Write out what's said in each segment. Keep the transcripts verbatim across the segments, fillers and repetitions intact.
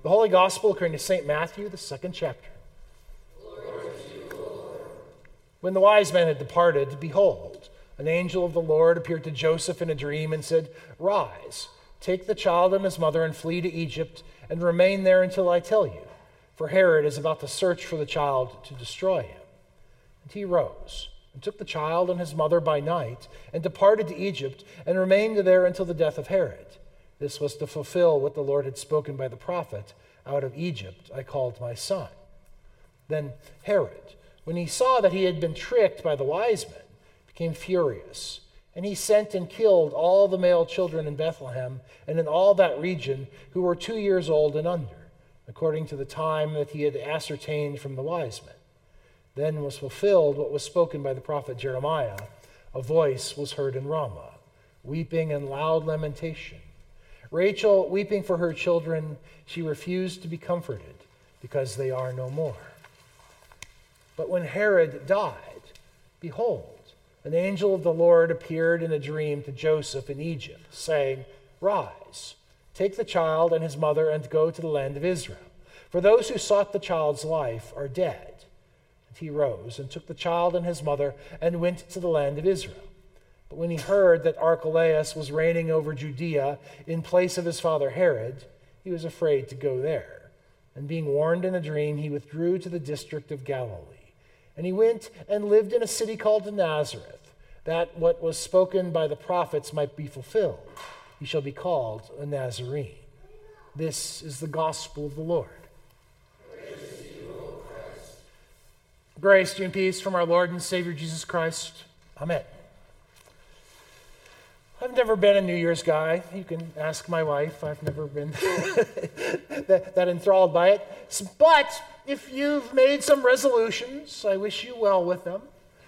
The Holy Gospel according to Saint Matthew, the second chapter. When the wise men had departed, behold, an angel of the Lord appeared to Joseph in a dream and said, "Rise, take the child and his mother and flee to Egypt and remain there until I tell you, for Herod is about to search for the child to destroy him." And he rose and took the child and his mother by night and departed to Egypt and remained there until the death of Herod. This was to fulfill what the Lord had spoken by the prophet, "Out of Egypt I called my son." Then Herod, when he saw that he had been tricked by the wise men, became furious, and he sent and killed all the male children in Bethlehem and in all that region who were two years old and under, according to the time that he had ascertained from the wise men. Then was fulfilled what was spoken by the prophet Jeremiah. A voice was heard in Ramah, weeping and loud lamentation. Rachel, weeping for her children, she refused to be comforted, because they are no more. But when Herod died, behold, an angel of the Lord appeared in a dream to Joseph in Egypt, saying, "Rise, take the child and his mother and go to the land of Israel, for those who sought the child's life are dead." And he rose and took the child and his mother and went to the land of Israel. But when he heard that Archelaus was reigning over Judea in place of his father Herod, he was afraid to go there. And being warned in a dream, he withdrew to the district of Galilee. And he went and lived in a city called Nazareth, that what was spoken by the prophets might be fulfilled. He shall be called a Nazarene. This is the gospel of the Lord. Praise to you, O Christ. Grace to you and peace from our Lord and Savior Jesus Christ. Amen. I've never been a New Year's guy. You can ask my wife. I've never been that, that enthralled by it. But if you've made some resolutions, I wish you well with them.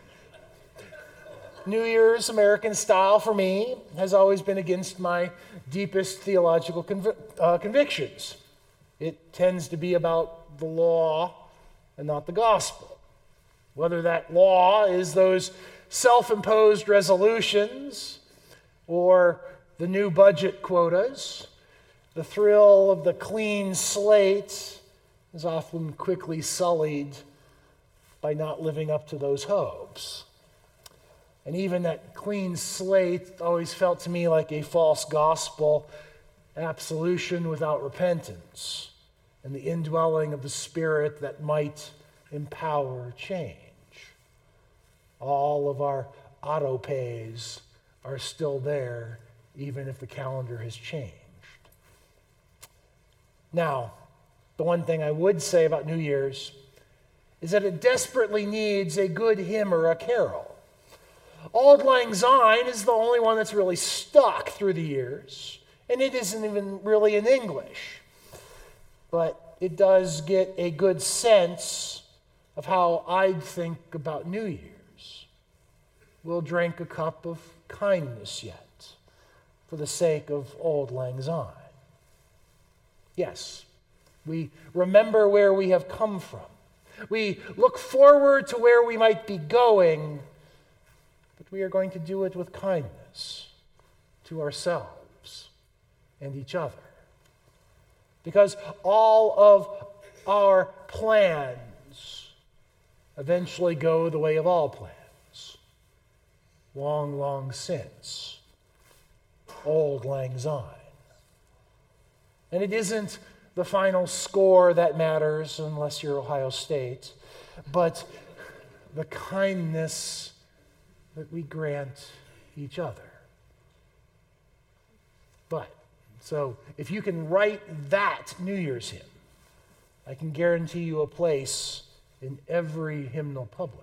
New Year's American style for me has always been against my deepest theological conv- uh, convictions. It tends to be about the law and not the gospel. Whether that law is those self-imposed resolutions or the new budget quotas, the thrill of the clean slate is often quickly sullied by not living up to those hopes. And even that clean slate always felt to me like a false gospel, absolution without repentance, and the indwelling of the Spirit that might empower change. All of our auto pays are still there, even if the calendar has changed. Now, the one thing I would say about New Year's is that it desperately needs a good hymn or a carol. Auld Lang Syne is the only one that's really stuck through the years, and it isn't even really in English. But it does get a good sense of how I'd think about New Year's. We'll drink a cup of kindness yet, for the sake of Auld Lang Syne. Yes, we remember where we have come from. We look forward to where we might be going, but we are going to do it with kindness to ourselves and each other. Because all of our plans eventually go the way of all plans. Long, long since. Auld Lang Syne. And it isn't the final score that matters, unless you're Ohio State, but the kindness that we grant each other. But, so, if you can write that New Year's hymn, I can guarantee you a place in every hymnal published.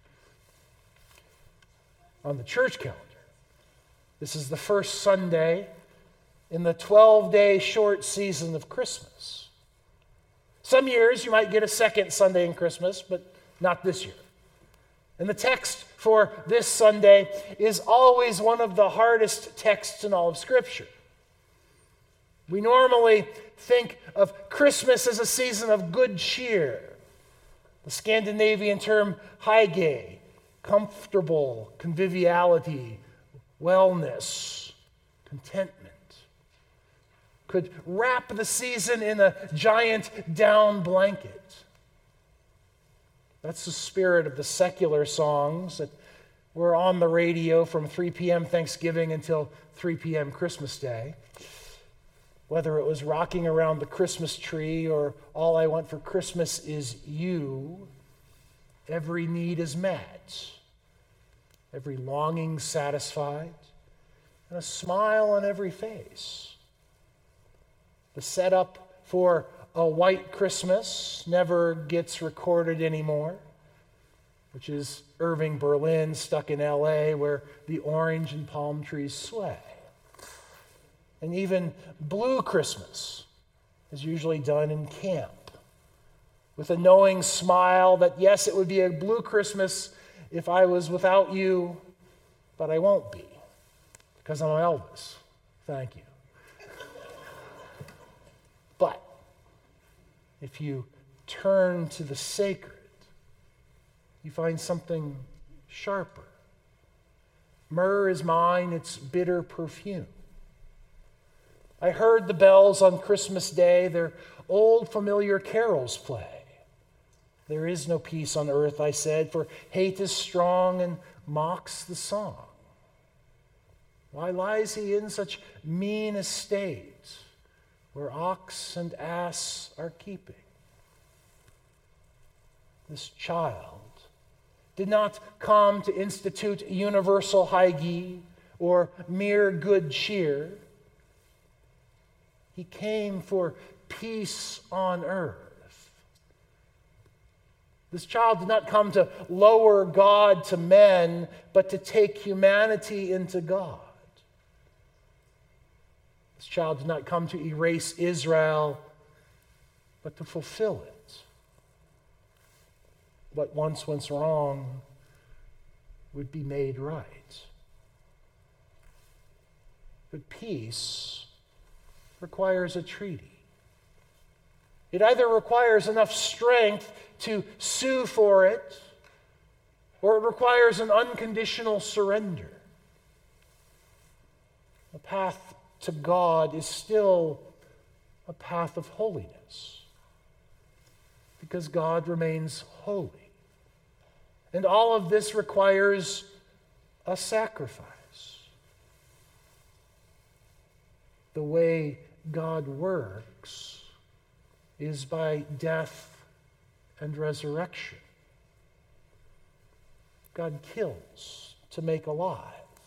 On the church calendar, this is the first Sunday in the twelve-day short season of Christmas. Some years you might get a second Sunday in Christmas, but not this year. And the text for this Sunday is always one of the hardest texts in all of Scripture. We normally think of Christmas as a season of good cheer. The Scandinavian term hygge, comfortable, conviviality, wellness, contentment. could wrap the season in a giant down blanket. That's the spirit of the secular songs that were on the radio from three p.m. Thanksgiving until three p.m. Christmas Day. Whether it was rocking around the Christmas tree or all I want for Christmas is you, every need is met, every longing satisfied, and a smile on every face. The setup for a white Christmas never gets recorded anymore, which is Irving Berlin stuck in L A where the orange and palm trees sway. And even Blue Christmas is usually done in camp with a knowing smile that, yes, it would be a blue Christmas if I was without you, but I won't be because I'm Elvis. Thank you. But if you turn to the sacred, you find something sharper. Myrrh is mine, its bitter perfume. I heard the bells on Christmas Day, their old familiar carols play. There is no peace on earth, I said, for hate is strong and mocks the song. Why lies he in such mean estate, where ox and ass are keeping? This child did not come to institute universal hygie or mere good cheer. He came for peace on earth. This child did not come to lower God to men, but to take humanity into God. This child did not come to erase Israel, but to fulfill it. What once went wrong would be made right. But peace requires a treaty. It either requires enough strength to sue for it, or it requires an unconditional surrender. The path to God is still a path of holiness, because God remains holy. And all of this requires a sacrifice. The way God works is by death and resurrection. God kills to make alive.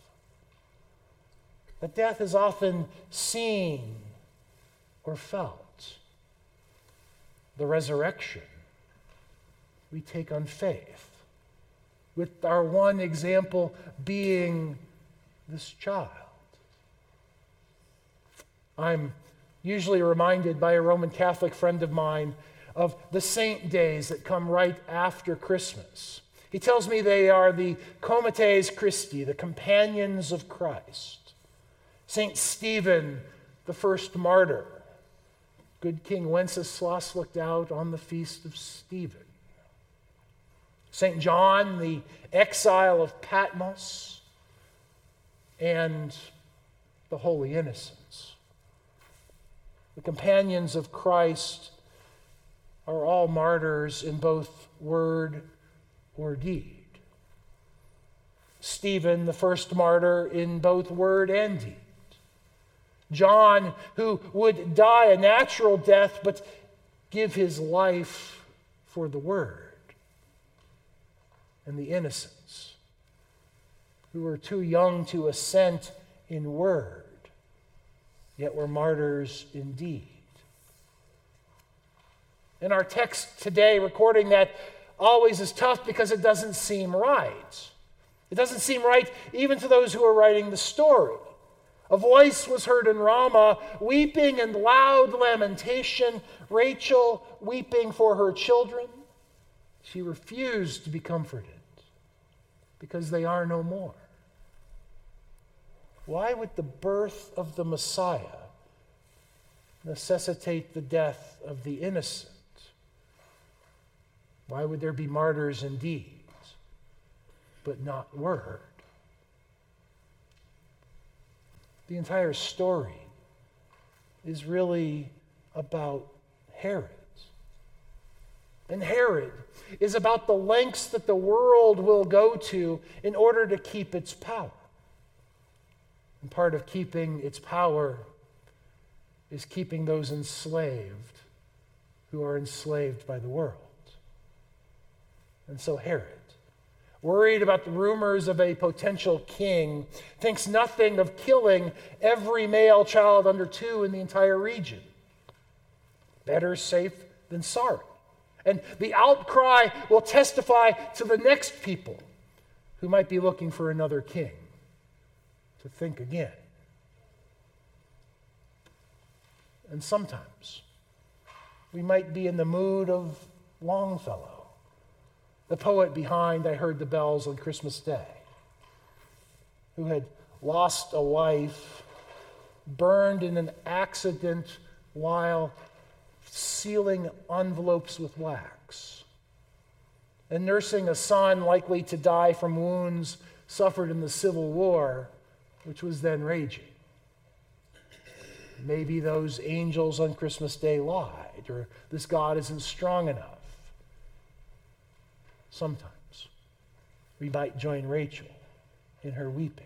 But death is often seen or felt. The resurrection we take on faith, with our one example being this child. I'm usually reminded by a Roman Catholic friend of mine of the saint days that come right after Christmas. He tells me they are the Comites Christi, the companions of Christ. Saint Stephen, the first martyr. Good King Wenceslas looked out on the feast of Stephen. Saint John, the exile of Patmos, and the Holy Innocents. The companions of Christ are all martyrs in both word or deed. Stephen, the first martyr, in both word and deed. John, who would die a natural death, but give his life for the word. And the innocents, who were too young to assent in word, yet were martyrs indeed. And our text today, recording that, always is tough because it doesn't seem right. It doesn't seem right even to those who are writing the story. A voice was heard in Ramah, weeping and loud lamentation, Rachel weeping for her children. She refused to be comforted because they are no more. Why would the birth of the Messiah necessitate the death of the innocent? Why would there be martyrs indeed, but not word? The entire story is really about Herod. And Herod is about the lengths that the world will go to in order to keep its power. And part of keeping its power is keeping those enslaved who are enslaved by the world. And so Herod, worried about the rumors of a potential king, thinks nothing of killing every male child under two in the entire region. Better safe than sorry. And the outcry will testify to the next people who might be looking for another king to think again. And sometimes we might be in the mood of Longfellow, the poet behind I Heard the Bells on Christmas Day, who had lost a wife, burned in an accident while sealing envelopes with wax, and nursing a son likely to die from wounds suffered in the Civil War, which was then raging. Maybe those angels on Christmas Day lied, or this God isn't strong enough. Sometimes we might join Rachel in her weeping.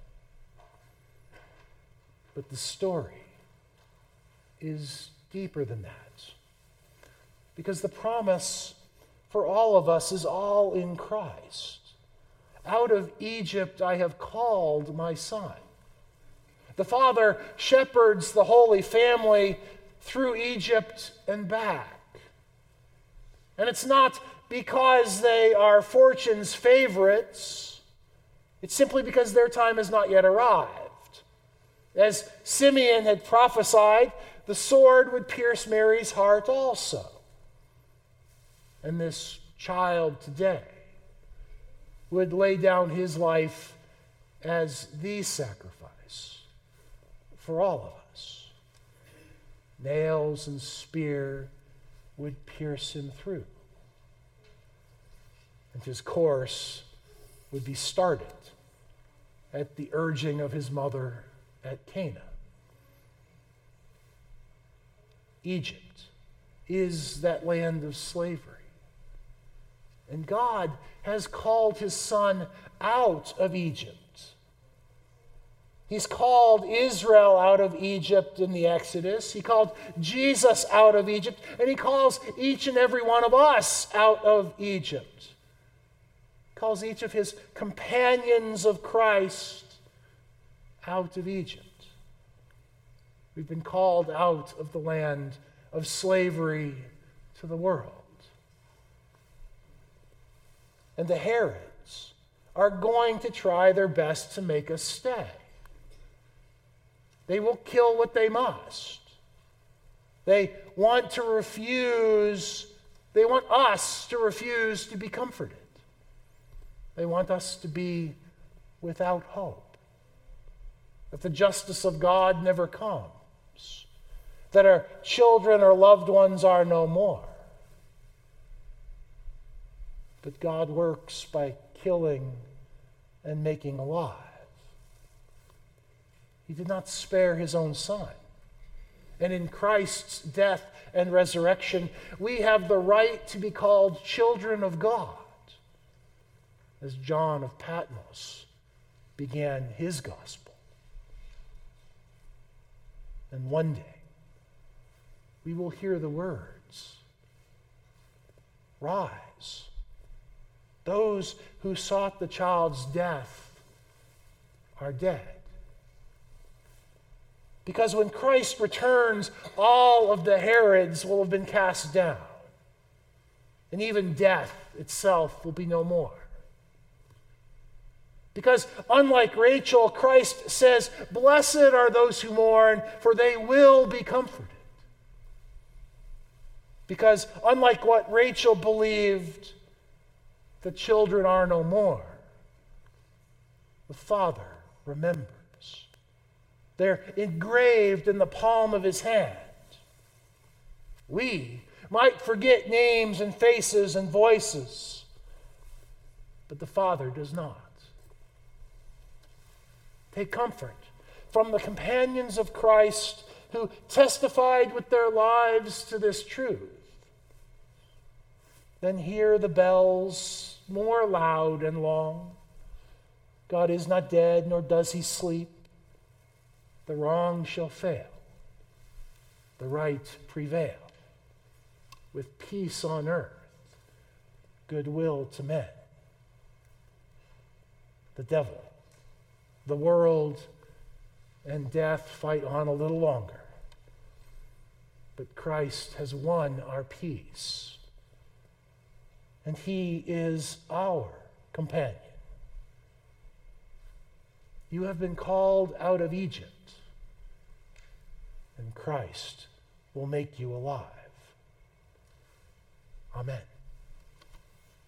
But the story is deeper than that. Because the promise for all of us is all in Christ. Out of Egypt I have called my son. The Father shepherds the Holy Family through Egypt and back. And it's not because they are fortune's favorites. It's simply because their time has not yet arrived. As Simeon had prophesied, the sword would pierce Mary's heart also. And this child today would lay down his life as the sacrifice for all of us. Nails and spear would pierce him through. And his course would be started at the urging of his mother at Cana. Egypt is that land of slavery. And God has called his son out of Egypt. He's called Israel out of Egypt in the Exodus. He called Jesus out of Egypt. And he calls each and every one of us out of Egypt. He calls each of his companions of Christ out of Egypt. We've been called out of the land of slavery to the world. And the Herods are going to try their best to make us stay. They will kill what they must. They want to refuse, they want us to refuse to be comforted. They want us to be without hope. That the justice of God never comes. That our children or loved ones are no more. But God works by killing and making alive. He did not spare his own son. And in Christ's death and resurrection, we have the right to be called children of God, as John of Patmos began his gospel. And one day, we will hear the words, "Rise. Those who sought the child's death are dead." Because when Christ returns, all of the Herods will have been cast down. And even death itself will be no more. Because unlike Rachel, Christ says, "Blessed are those who mourn, for they will be comforted." Because unlike what Rachel believed, the children are no more, the Father remembers. They're engraved in the palm of his hand. We might forget names and faces and voices, but the Father does not. Take comfort from the companions of Christ who testified with their lives to this truth, then hear the bells more loud and long. God is not dead, nor does he sleep. The wrong shall fail, the right prevail, with peace on earth, goodwill to men. The devil, the world, and death fight on a little longer, but Christ has won our peace, and he is our companion. You have been called out of Egypt, and Christ will make you alive. Amen.